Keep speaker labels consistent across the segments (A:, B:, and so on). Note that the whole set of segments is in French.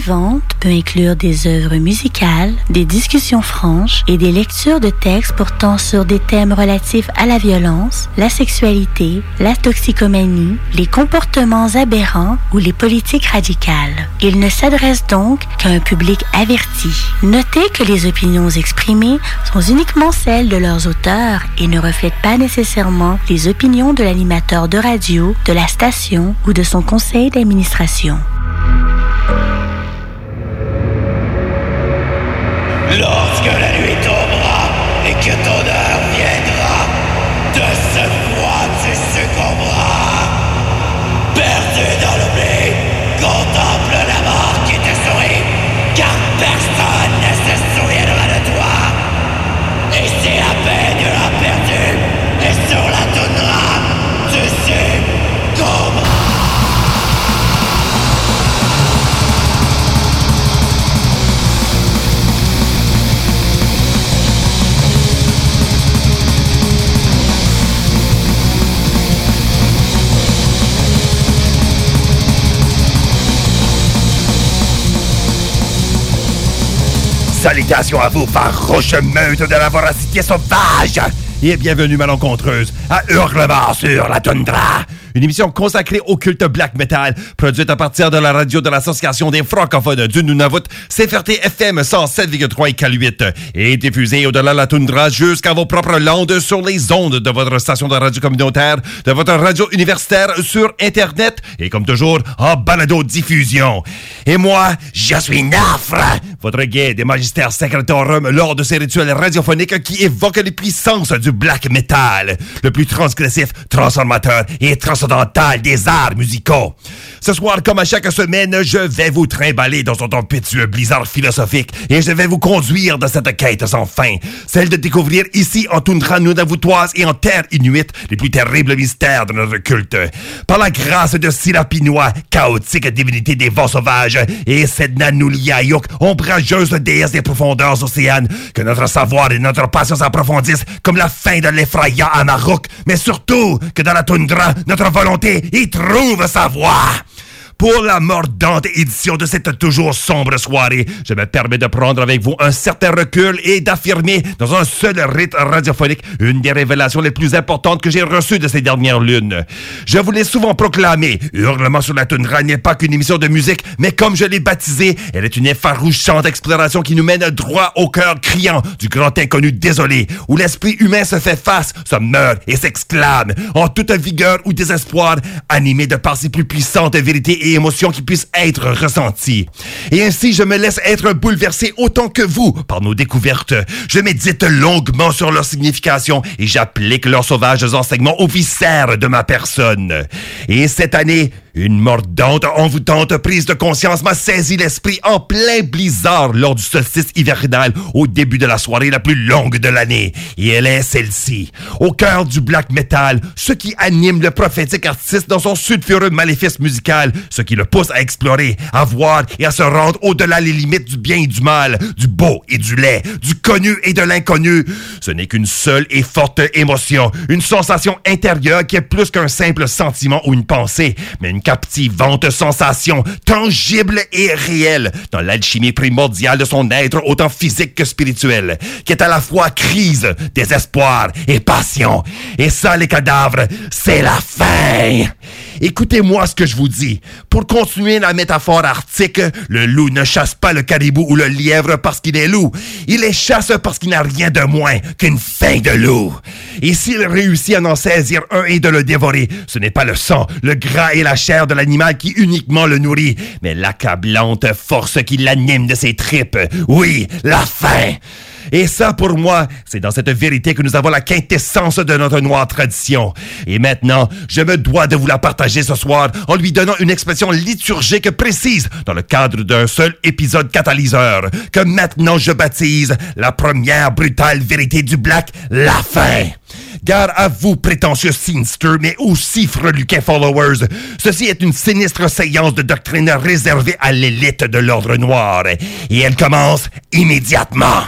A: suivante peut inclure des œuvres musicales, des discussions franches et des lectures de textes portant sur des thèmes relatifs à la violence, la sexualité, la toxicomanie, les comportements aberrants ou les politiques radicales. Il ne s'adresse donc qu'à un public averti. Notez que les opinions exprimées sont uniquement celles de leurs auteurs et ne reflètent pas nécessairement les opinions de l'animateur de radio, de la station ou de son conseil d'administration.
B: Lorsque la nuit tombera et que ton heure viendra, de ce froid tu succomberas. Perdu dans l'oubli, contemple la mort qui te sourit, car personne ne se souviendra de toi. Et si à peine tu l'as perdu, et sur la toundra, tu succomberas.
C: Salutations à vous, farouche meute de la voracité sauvage! Et bienvenue, malencontreuse, à Hurlement sur la toundra! Une émission consacrée au culte black metal, produite à partir de la radio de l'Association des francophones du Nunavut, CFRT FM 107,3 et K8, et diffusée au-delà de la toundra jusqu'à vos propres landes sur les ondes de votre station de radio communautaire, de votre radio universitaire sur Internet, et comme toujours, en balado-diffusion. Et moi, je suis Nafre, votre guide et magistère secretorum lors de ces rituels radiophoniques qui évoquent les puissances du black metal, le plus transgressif, transformateur et transcendantal des arts musicaux. Ce soir, comme à chaque semaine, je vais vous trimballer dans un impétueux blizzard philosophique et je vais vous conduire dans cette quête sans fin, celle de découvrir ici en toundra nunavuttoise et en terre inuite les plus terribles mystères de notre culte. Par la grâce de Sirapinois, chaotique divinité des vents sauvages, et Sedna Nuliayuk, ombrageuse déesse des profondeurs océanes, que notre savoir et notre passion s'approfondissent comme la fin de l'Effraya à Maroc, mais surtout que dans la toundra, notre volonté y trouve sa voie. Pour la mordante édition de cette toujours sombre soirée, je me permets de prendre avec vous un certain recul et d'affirmer dans un seul rite radiophonique une des révélations les plus importantes que j'ai reçues de ces dernières lunes. Je vous l'ai souvent proclamé, Hurlement sur la toundra n'est pas qu'une émission de musique, mais comme je l'ai baptisée, elle est une effarouchante exploration qui nous mène droit au cœur criant du grand inconnu désolé, où l'esprit humain se fait face, se meurt et s'exclame, en toute vigueur ou désespoir, animé de par ses plus puissantes vérités et émotions qui puissent être ressenties. Et ainsi, je me laisse être bouleversé autant que vous par nos découvertes. Je médite longuement sur leur signification et j'applique leurs sauvages enseignements aux viscères de ma personne. Et cette année, une mordante, envoûtante prise de conscience m'a saisi l'esprit en plein blizzard lors du solstice hivernal au début de la soirée la plus longue de l'année. Et elle est celle-ci. Au cœur du black metal, ce qui anime le prophétique artiste dans son sulfureux maléfice musical, ce qui le pousse à explorer, à voir et à se rendre au-delà les limites du bien et du mal, du beau et du laid, du connu et de l'inconnu. Ce n'est qu'une seule et forte émotion, une sensation intérieure qui est plus qu'un simple sentiment ou une pensée, mais une captivante sensation, tangible et réelle, dans l'alchimie primordiale de son être autant physique que spirituel, qui est à la fois crise, désespoir et passion. Et ça, les cadavres, c'est la fin! Écoutez-moi ce que je vous dis. Pour continuer la métaphore arctique, le loup ne chasse pas le caribou ou le lièvre parce qu'il est loup. Il les chasse parce qu'il n'a rien de moins qu'une faim de loup. Et s'il réussit à en saisir un et de le dévorer, ce n'est pas le sang, le gras et la chair de l'animal qui uniquement le nourrit, mais l'accablante force qui l'anime de ses tripes. Oui, la faim! Et ça, pour moi, c'est dans cette vérité que nous avons la quintessence de notre noire tradition. Et maintenant, je me dois de vous la partager ce soir en lui donnant une expression liturgique précise dans le cadre d'un seul épisode catalyseur que maintenant je baptise la première brutale vérité du black, la fin. Gare à vous, prétentieux Sinister, mais aussi freluquins followers. Ceci est une sinistre séance de doctrine réservée à l'élite de l'ordre noir. Et elle commence immédiatement.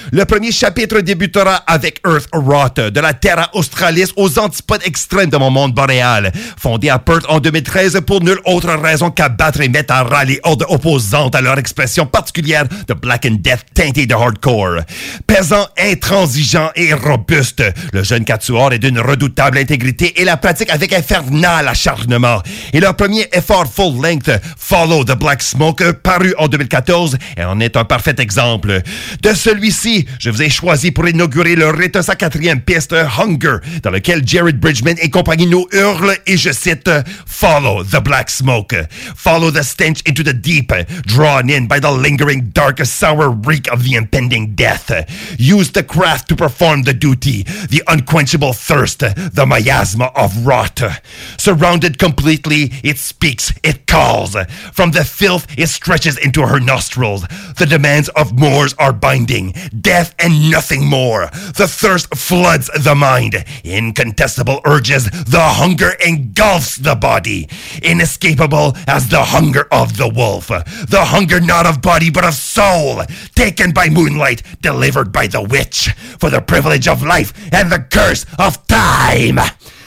C: Le premier chapitre débutera avec Earth Rot, de la Terra Australis aux antipodes extrêmes de mon monde boréal. Fondé à Perth en 2013 pour nulle autre raison qu'abattre et mettre à ras les hordes opposantes à leur expression particulière de Black and Death teintée de hardcore. Pesant, intransigeant et robuste, le jeune Quatuor est d'une redoutable intégrité et la pratique avec infernal acharnement. Et leur premier effort full-length, Follow the Black Smoke, paru en 2014, en est un parfait exemple. De celui-ci, je vous ai choisi pour inaugurer le rite sa quatrième piste, Hunger, dans lequel Jared Bridgman et compagnie nous hurlent, et je cite, Follow the Black Smoke. Follow the stench into the deep, drawn in by the lingering dark sour reek of the impending death. Use the craft to perform the duty, the unquenchable thirst, the miasma of rot. Surrounded completely, it speaks, it calls. From the filth, it stretches into her nostrils. The demands of Moors are binding, death and nothing more. The thirst floods the mind. Incontestable urges, the hunger engulfs the body. Inescapable as the hunger of the wolf. The hunger not of body but of soul. Taken by moonlight, delivered by the witch. For the privilege of life and the curse of time.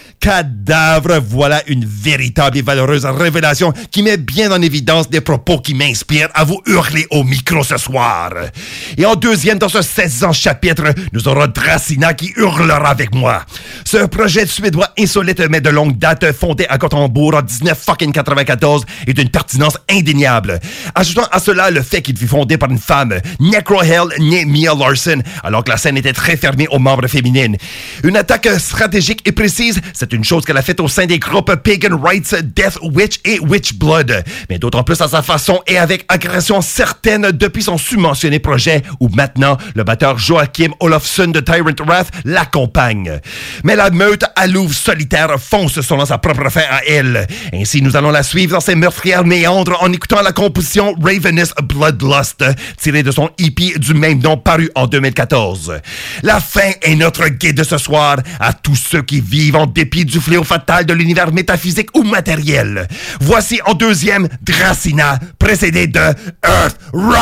C: Cadavre, voilà une véritable et valeureuse révélation qui met bien en évidence des propos qui m'inspirent à vous hurler au micro ce soir. Et en deuxième, dans ce 16e chapitre, nous aurons Dracina qui hurlera avec moi. Ce projet suédois insolite mais de longue date, fondé à Gothenburg en 1994, est d'une pertinence indéniable. Ajoutant à cela le fait qu'il fut fondé par une femme, Necrohell née Mia Larson, alors que la scène était très fermée aux membres féminines. Une attaque stratégique et précise, c'est une chose qu'elle a faite au sein des groupes Pagan Rights, Death Witch et Witchblood, mais d'autant plus à sa façon et avec agression certaine depuis son submentionné projet où maintenant le batteur Joachim Olofsson de Tyrant Wrath l'accompagne. Mais la meute à louve solitaire fonce selon sa propre fin à elle. Ainsi, nous allons la suivre dans ses meurtrières méandres en écoutant la composition Ravenous Bloodlust, tirée de son EP du même nom paru en 2014. La fin est notre guide ce soir à tous ceux qui vivent en dépit du fléau fatal de l'univers métaphysique ou matériel. Voici en deuxième Dracina, précédé de Earth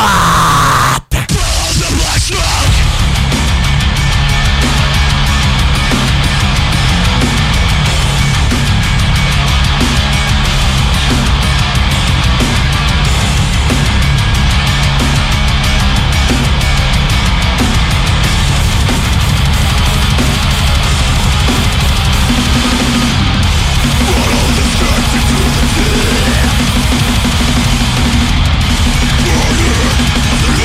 C: Rot!
B: The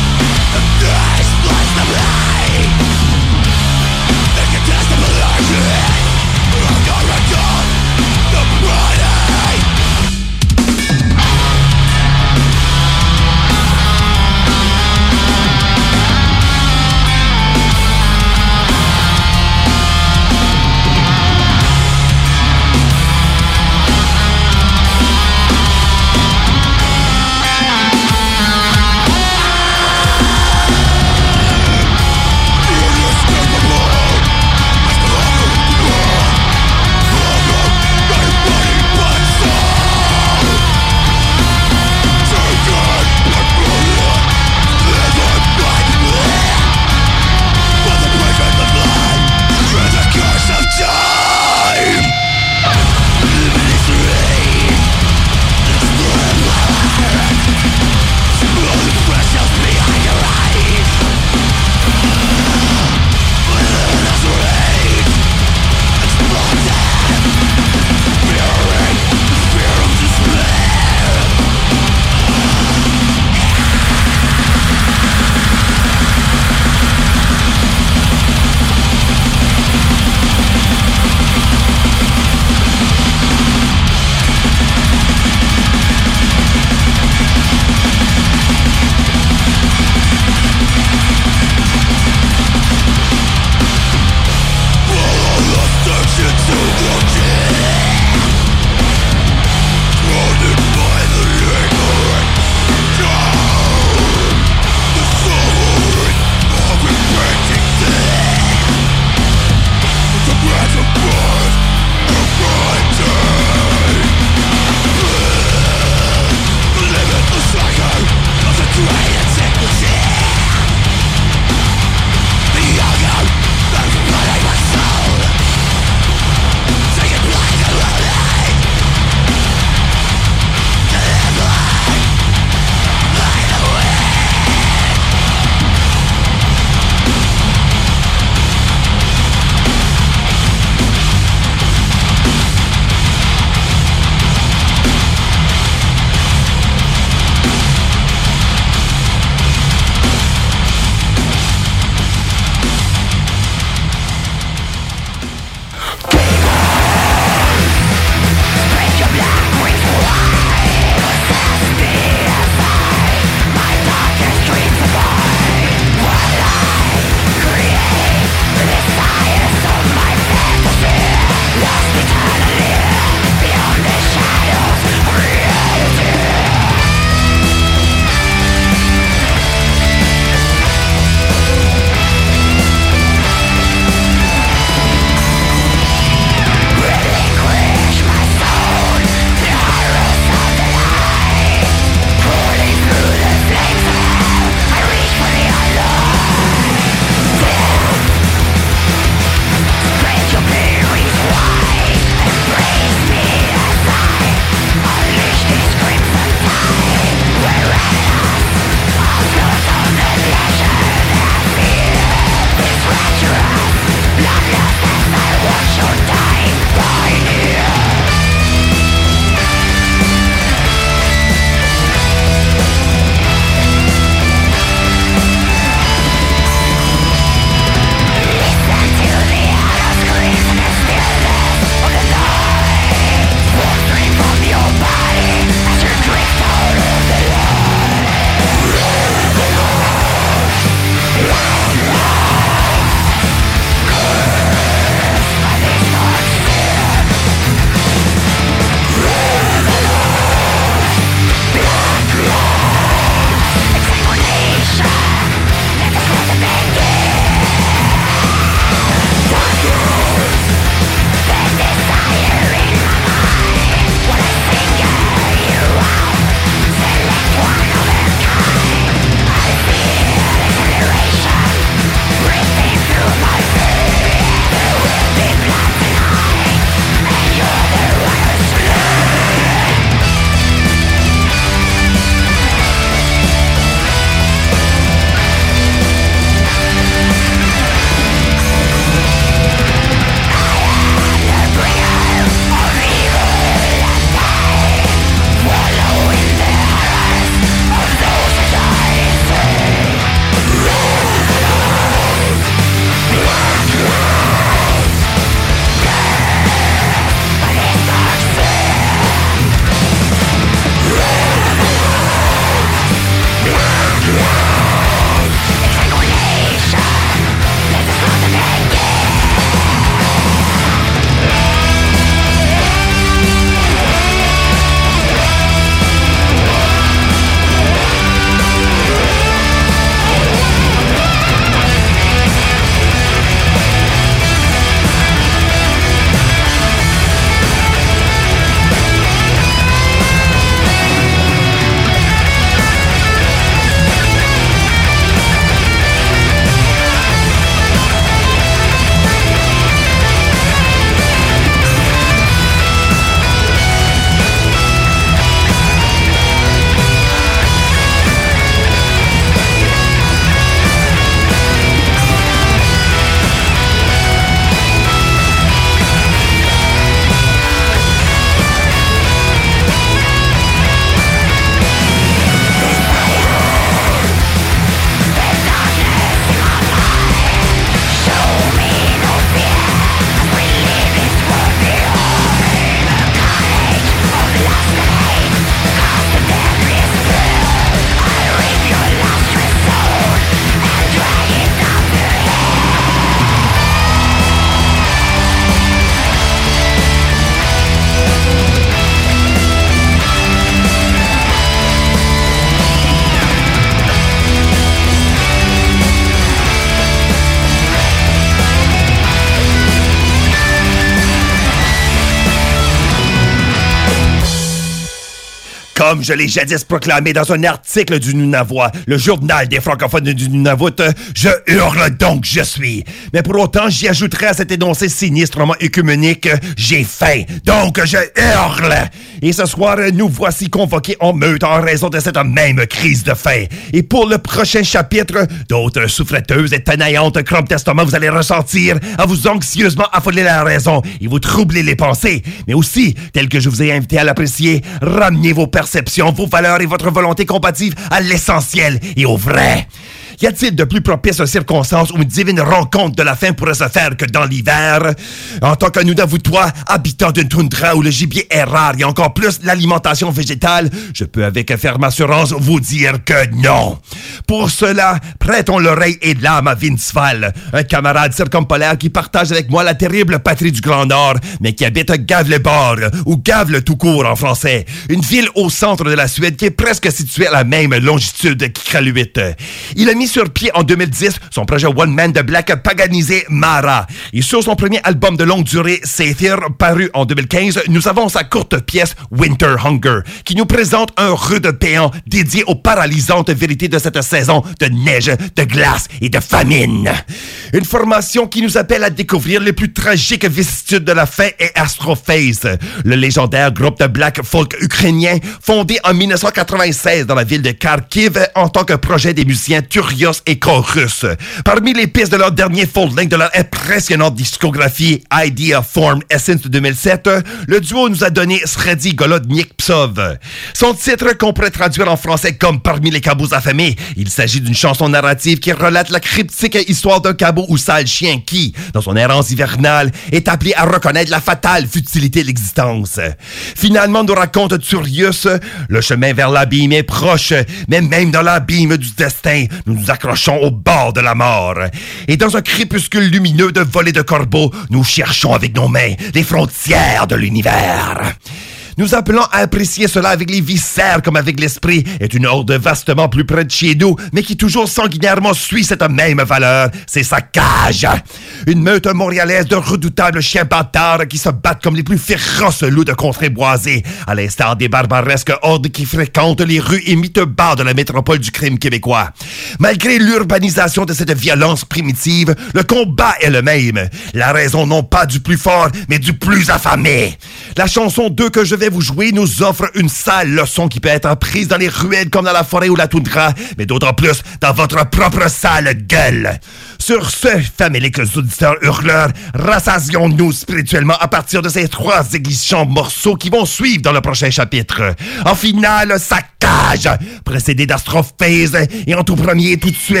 C: Comme je l'ai jadis proclamé dans un article du Nunavut, le journal des francophones du Nunavut, je hurle donc je suis. Mais pour autant, j'y ajouterai à cet énoncé sinistrement œcuménique, j'ai faim, donc je hurle. Et ce soir, nous voici convoqués en meute en raison de cette même crise de faim. Et pour le prochain chapitre, d'autres souffreteuses et tenaillantes crampes d'estomac vous allez ressentir à vous anxieusement affoler la raison et vous troubler les pensées. Mais aussi, tel que je vous ai invité à l'apprécier, ramenez vos perceptions, vos valeurs et votre volonté compatibles à l'essentiel et au vrai. Y a-t-il de plus propice circonstances où une divine rencontre de la faim pourrait se faire que dans l'hiver? En tant que Nunavuttois, habitant d'une toundra où le gibier est rare et encore plus l'alimentation végétale, je peux avec ferme assurance vous dire que non. Pour cela, prêtons l'oreille et l'âme à Vince Fall, un camarade circumpolaire qui partage avec moi la terrible patrie du Grand Nord, mais qui habite Gavleborg, ou Gavle tout court en français, une ville au centre de la Suède qui est presque située à la même longitude qu'Iqaluit. Il a mis sur pied en 2010 son projet One Man de Black paganisé Mara. Et sur son premier album de longue durée, Sathir, paru en 2015, nous avons sa courte pièce Winter Hunger, qui nous présente un rude péant dédié aux paralysantes vérités de cette saison de neige, de glace et de famine. Une formation qui nous appelle à découvrir les plus tragiques vicissitudes de la faim est Astrophase, le légendaire groupe de black folk ukrainien fondé en 1996 dans la ville de Kharkiv en tant que projet des musiciens Turios et Chorus. Parmi les pistes de leur dernier full-length de leur impressionnante discographie Idea Form Essence de 2007, le duo nous a donné Sredi Golodnik Psov. Son titre qu'on pourrait traduire en français comme Parmi les cabots affamés, il s'agit d'une chanson narrative qui relate la cryptique histoire d'un cabot ou sale chien qui, dans son errance hivernale, est appelé à reconnaître la fatale futilité de l'existence. Finalement, nous raconte Turius, le chemin vers l'abîme est proche, mais même dans l'abîme du destin, nous nous accrochons au bord de la mort. Et dans un crépuscule lumineux de volées de corbeaux, nous cherchons avec nos mains les frontières de l'univers. Nous appelons à apprécier cela avec les viscères comme avec l'esprit, est une horde vastement plus près de chez nous, mais qui toujours sanguinairement suit cette même valeur, c'est sa cage. Une meute montréalaise de redoutables chiens bâtards qui se battent comme les plus féroces loups de contrées boisées, à l'instar des barbaresques hordes qui fréquentent les rues et miteux bars de la métropole du crime québécois. Malgré l'urbanisation de cette violence primitive, le combat est le même. La raison non pas du plus fort, mais du plus affamé. La chanson 2 que je vais vous jouer nous offre une sale leçon qui peut être prise dans les ruelles comme dans la forêt ou la toundra, mais d'autant plus dans votre propre sale gueule. Sur ce, faméliques auditeurs hurleurs, rassasions-nous spirituellement à partir de ces 3 églichants morceaux qui vont suivre dans le prochain chapitre. En finale, sa cage, précédée d'Astrophase, et en tout premier, tout de suite,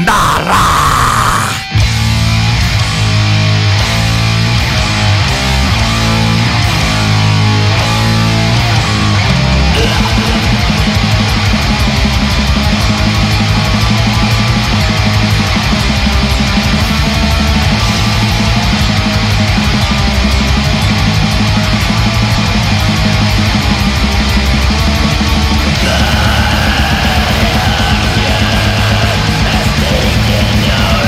C: Mara!
B: No!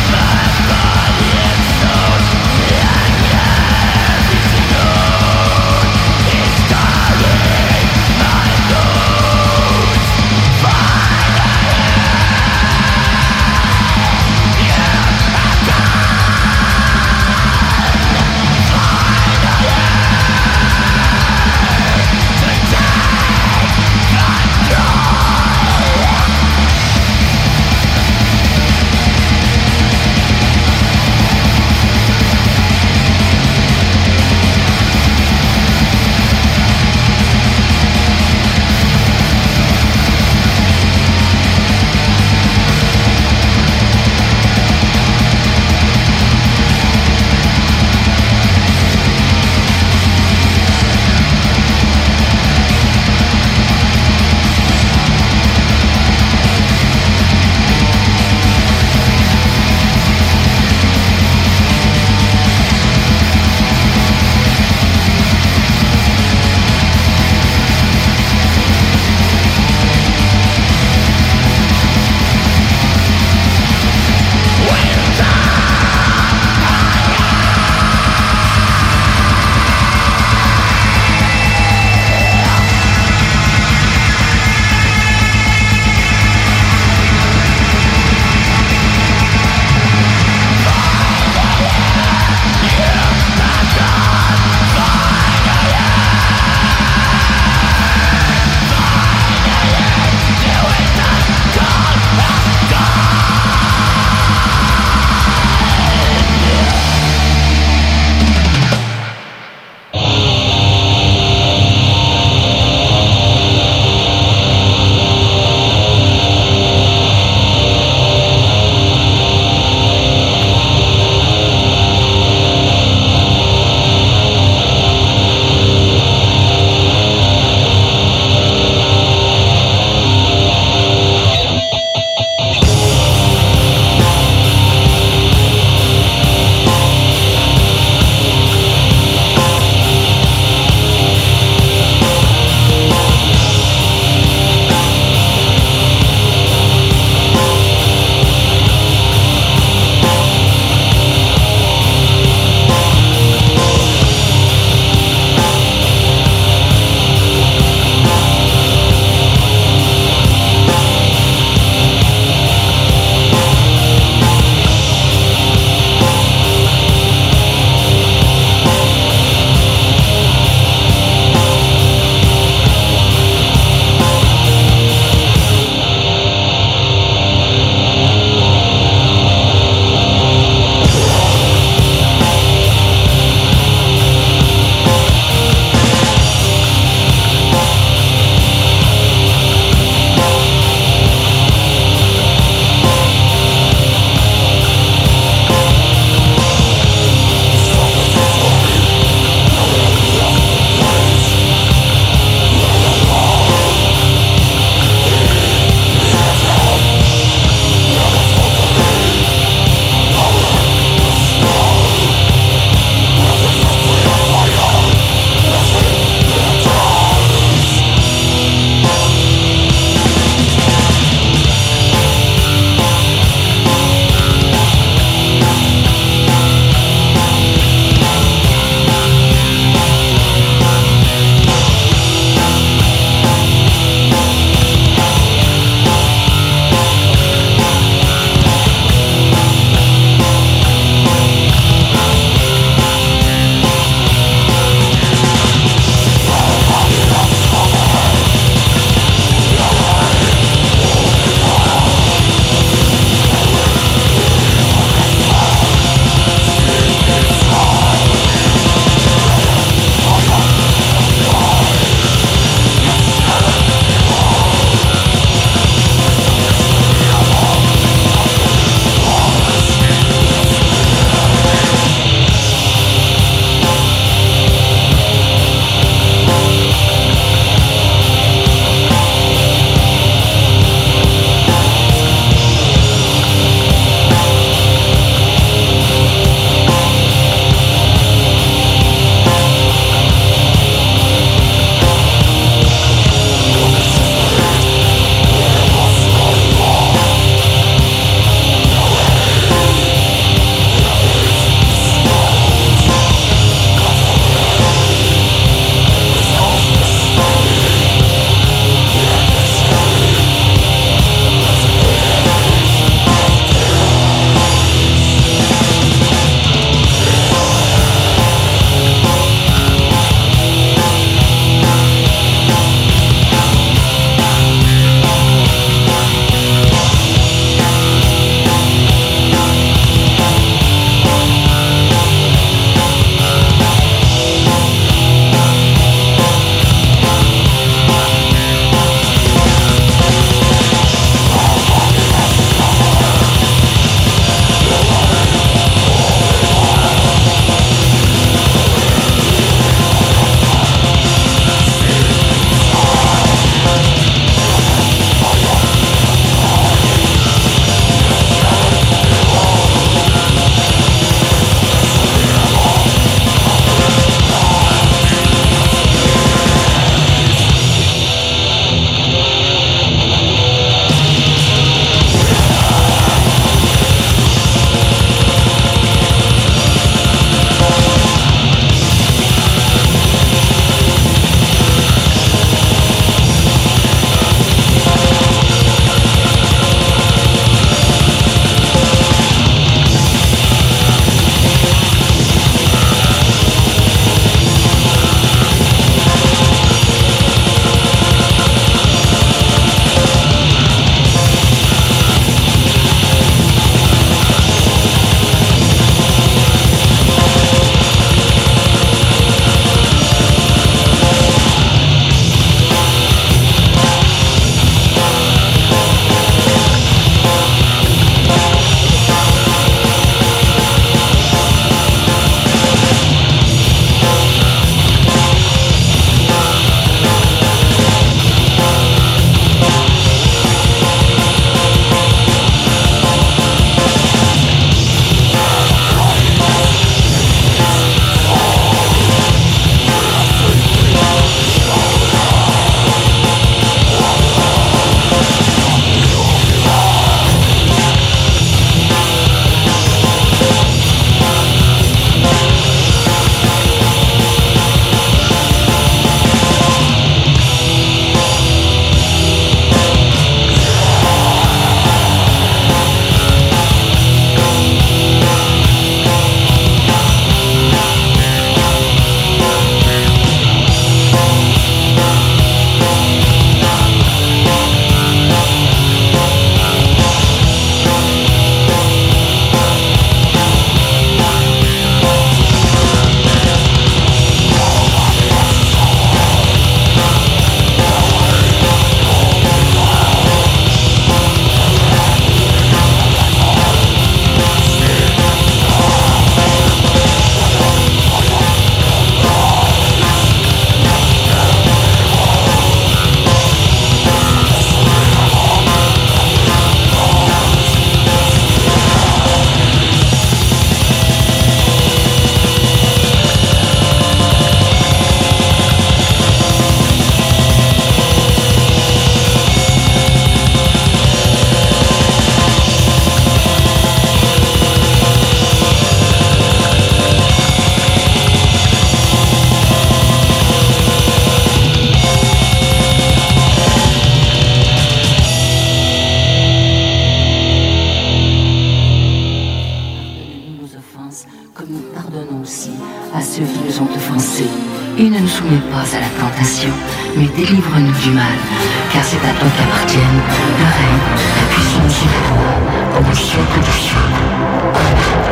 D: pensées et ne nous soumets pas à la tentation, mais délivre-nous du mal, car c'est à toi qu'appartiennent le règne, la puissance et la gloire, comme au siècle des siècles.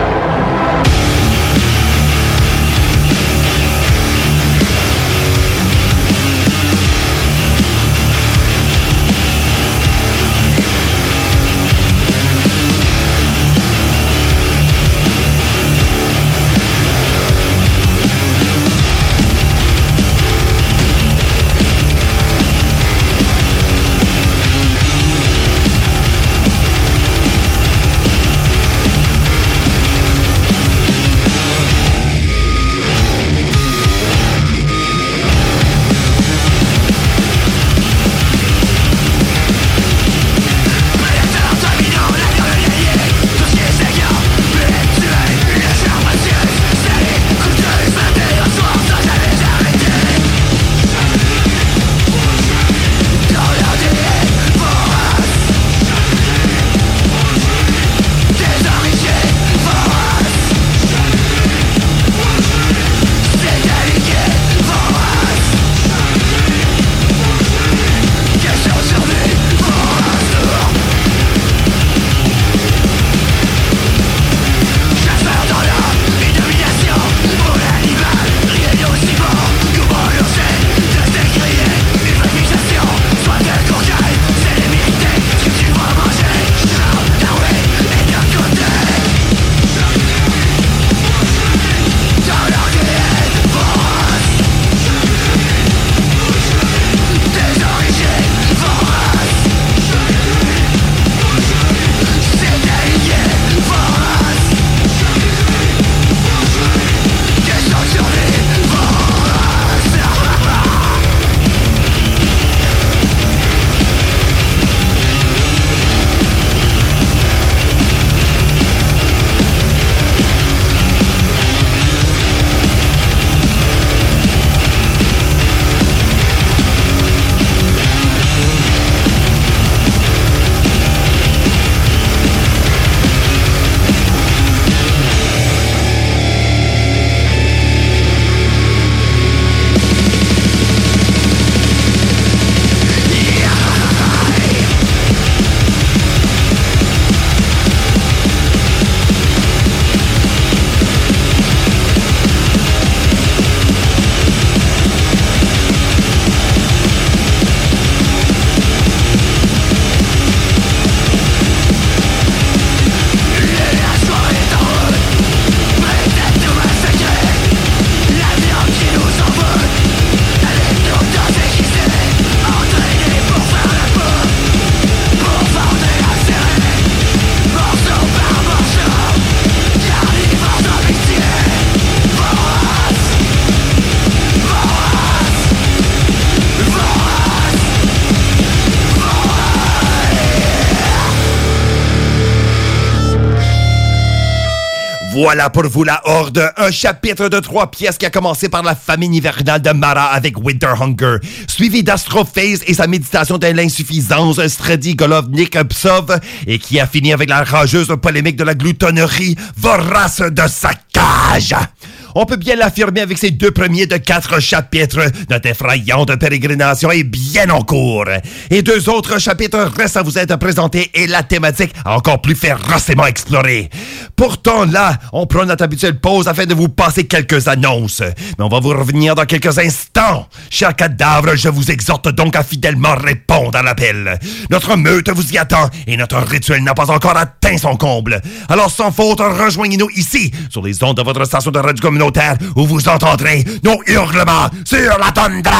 C: Voilà pour vous la Horde, un chapitre de 3 pièces qui a commencé par la famine hivernale de Mara avec Winter Hunger, suivi d'Astrophase et sa méditation de l'insuffisance, Strady Golovnik Psov, et qui a fini avec la rageuse polémique de la gloutonnerie vorace de sa cage. On peut bien l'affirmer avec ces 2 premiers de 4 chapitres. Notre effrayante pérégrination est bien en cours. Et 2 autres chapitres restent à vous être présentés et la thématique a encore plus férocement explorée. Pourtant, là, on prend notre habituelle pause afin de vous passer quelques annonces. Mais on va vous revenir dans quelques instants. Chers cadavres, je vous exhorte donc à fidèlement répondre à l'appel. Notre meute vous y attend et notre rituel n'a pas encore atteint son comble. Alors, sans faute, rejoignez-nous ici, sur les ondes de votre station de radio communautaire, où vous entendrez nos hurlements sur la toundra.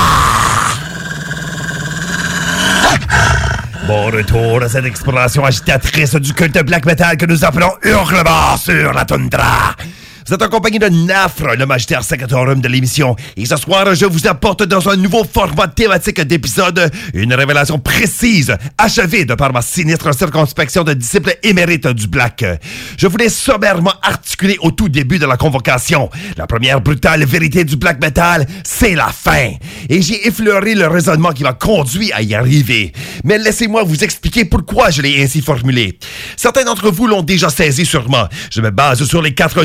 C: Bon retour à cette exploration agitatrice du culte black metal que nous appelons Hurlement sur la toundra. Vous êtes en compagnie de Nafre, le magistère secretorum de l'émission. Et ce soir, je vous apporte dans un nouveau format thématique d'épisode une révélation précise, achevée de par ma sinistre circonspection de disciple émérite du Black. Je voulais sommairement articuler au tout début de la convocation. La première brutale vérité du Black Metal, c'est la fin. Et j'ai effleuré le raisonnement qui m'a conduit à y arriver. Mais laissez-moi vous expliquer pourquoi je l'ai ainsi formulé. Certains d'entre vous l'ont déjà saisi sûrement. Je me base sur les 4 nobles vérités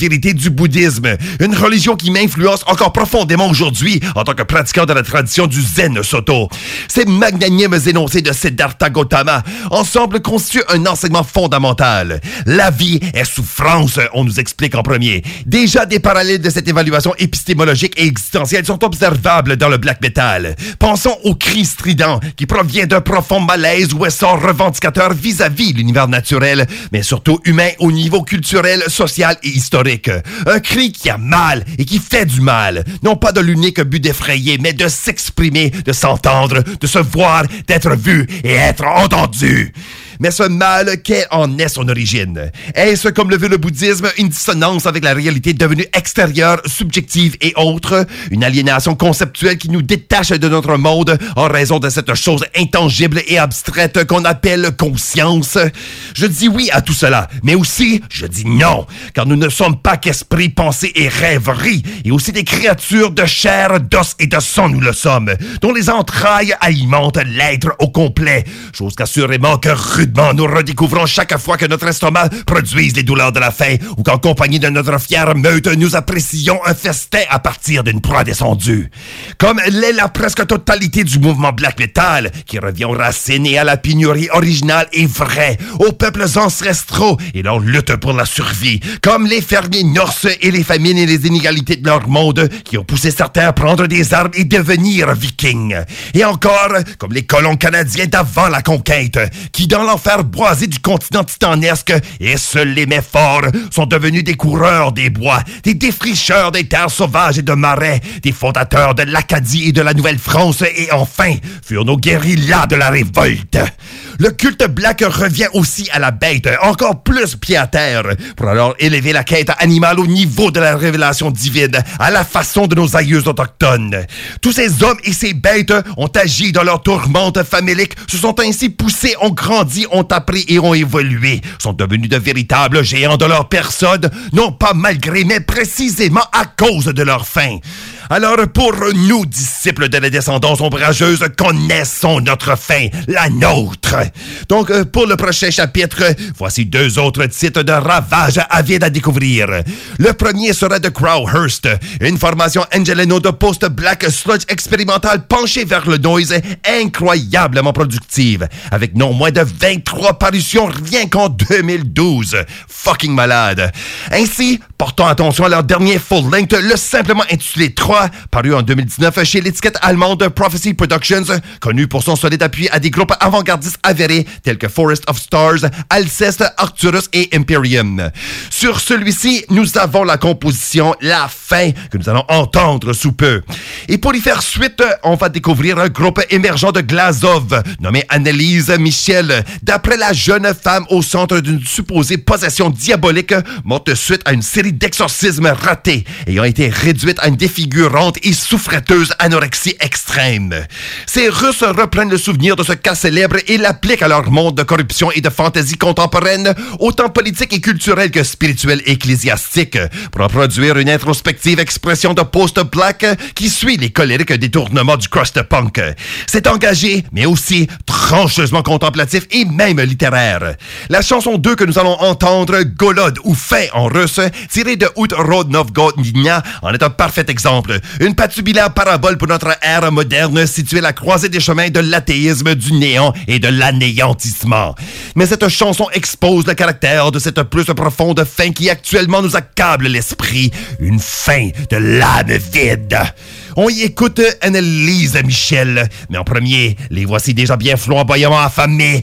C: vérité du bouddhisme, une religion qui m'influence encore profondément aujourd'hui en tant que pratiquant de la tradition du Zen Soto. Ces magnanimes énoncés de Siddhartha Gautama ensemble constituent un enseignement fondamental. La vie est souffrance, on nous explique en premier. Déjà, des parallèles de cette évaluation épistémologique et existentielle sont observables dans le black metal. Pensons au cri strident qui provient d'un profond malaise ou essor revendicateur vis-à-vis l'univers naturel, mais surtout humain au niveau culturel, social et historique. Un cri qui a mal et qui fait du mal, non pas de l'unique but d'effrayer, mais de s'exprimer, de s'entendre, de se voir, d'être vu et être entendu. Mais ce mal, quelle en est son origine? Est-ce, comme le veut le bouddhisme, une dissonance avec la réalité devenue extérieure, subjective et autre? Une aliénation conceptuelle qui nous détache de notre monde en raison de cette chose intangible et abstraite qu'on appelle conscience? Je dis oui à tout cela, mais aussi, je dis non, car nous ne sommes pas qu'esprit, pensée et rêverie, et aussi des créatures de chair, d'os et de sang nous le sommes, dont les entrailles alimentent l'être au complet, chose qu'assurément que nous redécouvrons chaque fois que notre estomac produise les douleurs de la faim ou qu'en compagnie de notre fière meute, nous apprécions un festin à partir d'une proie descendue. Comme l'est la presque totalité du mouvement black metal, qui revient aux racines et à la pénurie originale et vraie, aux peuples ancestraux et leur lutte pour la survie, comme les fermiers norses et les famines et les inégalités de leur monde qui ont poussé certains à prendre des armes et devenir vikings. Et encore, comme les colons canadiens d'avant la conquête, qui dans l'enfer boisé du continent titanesque, et seuls les mets forts sont devenus des coureurs des bois, des défricheurs des terres sauvages et de marais, des fondateurs de l'Acadie et de la Nouvelle-France, et enfin, furent nos guérillas de la révolte. Le culte black revient aussi à la bête, encore plus pied à terre, pour alors élever la quête animale au niveau de la révélation divine, à la façon de nos aïeux autochtones. Tous ces hommes et ces bêtes ont agi dans leur tourmente famélique, se sont ainsi poussés, ont grandi, ont appris et ont évolué, sont devenus de véritables géants de leur personne, non pas malgré, mais précisément à cause de leur faim. Alors, pour nous, disciples de la descendance ombrageuse, connaissons notre fin, la nôtre. Donc, pour le prochain chapitre, voici 2 autres titres de ravage avides à découvrir. Le premier sera de Crowhurst, une formation Angeleno de post-black sludge expérimental penchée vers le noise, incroyablement productive, avec non moins de 23 parutions rien qu'en 2012. Fucking malade. Ainsi, portons attention à leur dernier full-length, le simplement intitulé 3, paru en 2019 chez l'étiquette allemande Prophecy Productions, connu pour son solide appui à des groupes avant-gardistes avérés tels que Forest of Stars, Alceste, Arcturus et Imperium. Sur celui-ci, nous avons la composition La Fin que nous allons entendre sous peu. Et pour y faire suite, on va découvrir un groupe émergent de Glazov, nommé Annelise Michel, d'après la jeune femme au centre d'une supposée possession diabolique, morte suite à une série d'exorcismes ratés, ayant été réduite à une défigurante et souffreteuse anorexie extrême. Ces Russes reprennent le souvenir de ce cas célèbre et l'appliquent à leur monde de corruption et de fantaisie contemporaine, autant politique et culturelle que spirituelle et ecclésiastique, pour produire une introspective expression de post-black qui suit les colériques détournements du crust punk. C'est engagé, mais aussi trancheusement contemplatif et même littéraire. La chanson 2 que nous allons entendre, Golod ou Fin en russe, tirée de Ut Rodnovgodnia, en est un parfait exemple. Une patubulaire parabole pour notre ère moderne située à la croisée des chemins de l'athéisme, du néant et de l'anéantissement. Mais cette chanson expose le caractère de cette plus profonde faim qui actuellement nous accable l'esprit. Une faim de l'âme vide. On y écoute Annelise Michel, mais en premier, les voici déjà bien flamboyamment affamés,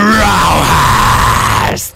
C: Crowhurst!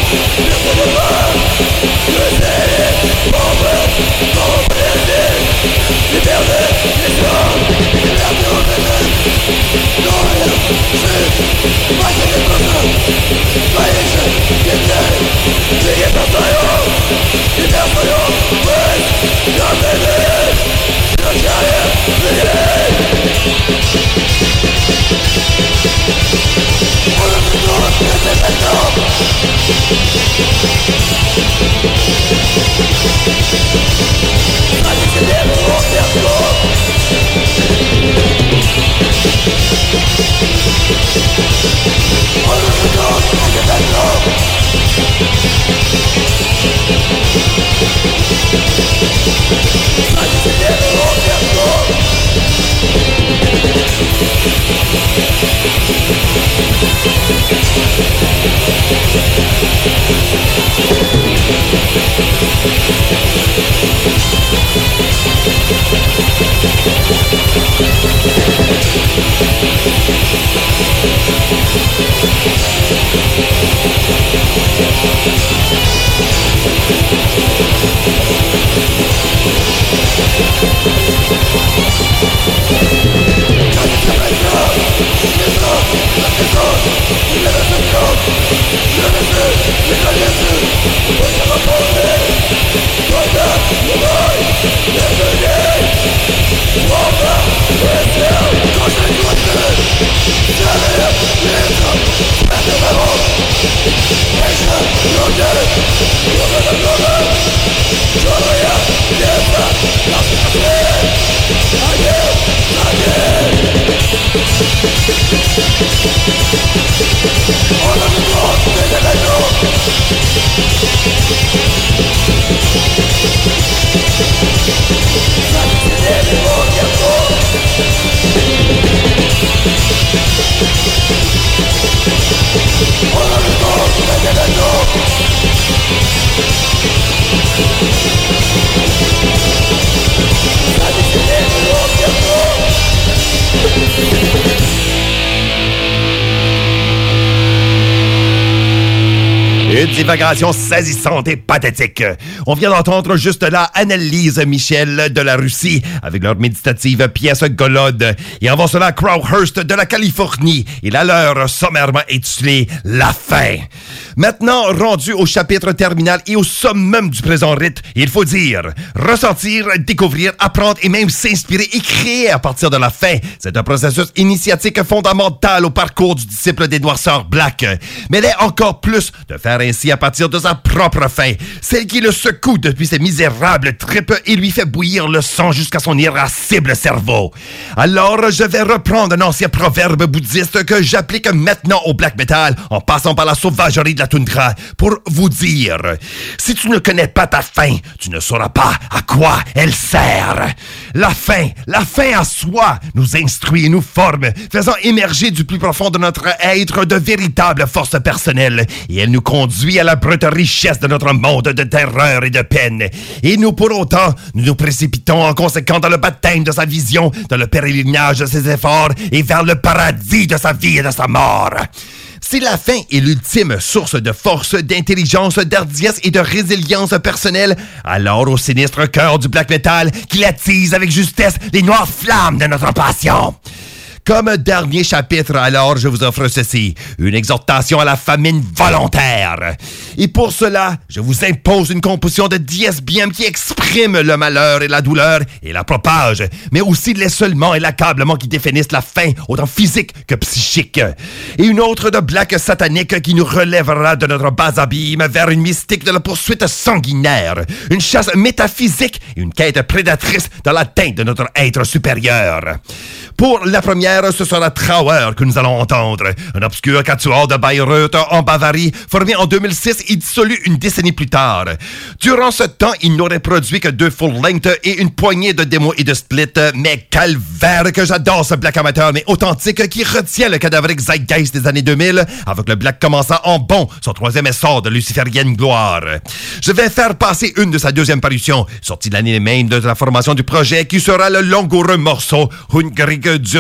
C: Une divagation saisissante et pathétique. On vient d'entendre juste là Annelise Michel de la Russie avec leur méditative pièce Golode. Et avant cela, Crowhurst de la Californie. Et la leur sommairement intitulée La fin. Maintenant, rendu au chapitre terminal et au summum du présent rite, il faut dire, ressentir, découvrir, apprendre et même s'inspirer et créer à partir de la fin. C'est un processus initiatique fondamental au parcours du disciple des Noirceurs Black. Mais il est encore plus de faire ainsi à partir de sa propre fin, celle qui le secoue depuis ses misérables tripes et lui fait bouillir le sang jusqu'à son irascible cerveau. Alors, je vais reprendre un ancien proverbe bouddhiste que j'applique maintenant au black metal en passant par la sauvagerie de la toundra pour vous dire, si tu ne connais pas ta fin, tu ne sauras pas à quoi elle sert. La fin à soi, nous instruit et nous forme, faisant émerger du plus profond de notre être de véritables forces personnelles, et elle nous conduit à la brute richesse de notre monde de terreur et de peine. Et nous, pour autant, nous nous précipitons en conséquent dans le baptême de sa vision, dans le pèlerinage de ses efforts, et vers le paradis de sa vie et de sa mort. Si la fin est l'ultime source de force, d'intelligence, d'hardiesse et de résilience personnelle, alors au sinistre cœur du black metal qu'il attise avec justesse les noires flammes de notre passion. Comme dernier chapitre, alors, je vous offre ceci, une exhortation à la famine volontaire. Et pour cela, je vous impose une composition de dies biem qui exprime le malheur et la douleur et la propage, mais aussi l'essolement et l'accablement qui définissent la faim, autant physique que psychique. Et une autre de black satanique qui nous relèvera de notre bas abîme vers une mystique de la poursuite sanguinaire, une chasse métaphysique et une quête prédatrice dans l'atteinte de notre être supérieur. Pour la première, ce sera Trauer que nous allons entendre, un obscur quatuor de Bayreuth en Bavarie, formé en 2006 et dissolu une décennie plus tard. Durant ce temps, il n'aurait produit que 2 full-length et une poignée de démos et de splits, mais calvaire que j'adore ce black amateur mais authentique qui retient le cadavérique zeitgeist des années 2000, avec le black commençant en bon son 3e essor de luciférienne gloire. Je vais faire passer une de sa 2e parution, sortie l'année même de la formation du projet, qui sera le langoureux morceau Hungrig durch die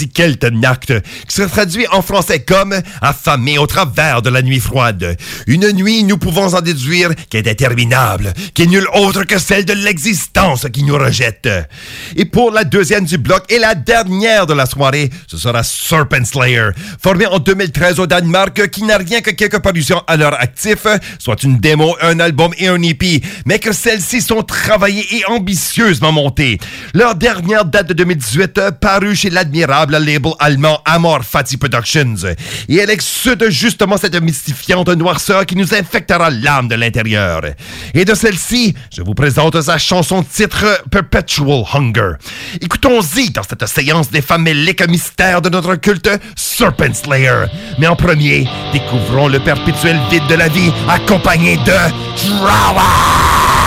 C: Antikeltenacht, qui se traduit en français comme « affamé au travers de la nuit froide ». Une nuit, nous pouvons en déduire, qui est interminable, qui est nulle autre que celle de l'existence qui nous rejette. Et pour la deuxième du bloc et la dernière de la soirée, ce sera Serpent Slayer, formé en 2013 au Danemark, qui n'a rien que quelques parutions à leur actif, soit une démo, un album et un EP, mais que celles-ci sont travaillées et ambitieusement montées. Leur dernière date de 2018, parue chez l'admirable label allemand Amor Fati Productions, et elle exude justement cette mystifiante noirceur qui nous infectera l'âme de l'intérieur. Et de celle-ci, je vous présente sa chanson titre Perpetual Hunger. Écoutons-y dans cette séance des faméliques mystères de notre culte Serpent Slayer. Mais en premier, découvrons le perpétuel vide de la vie accompagné de Drawa!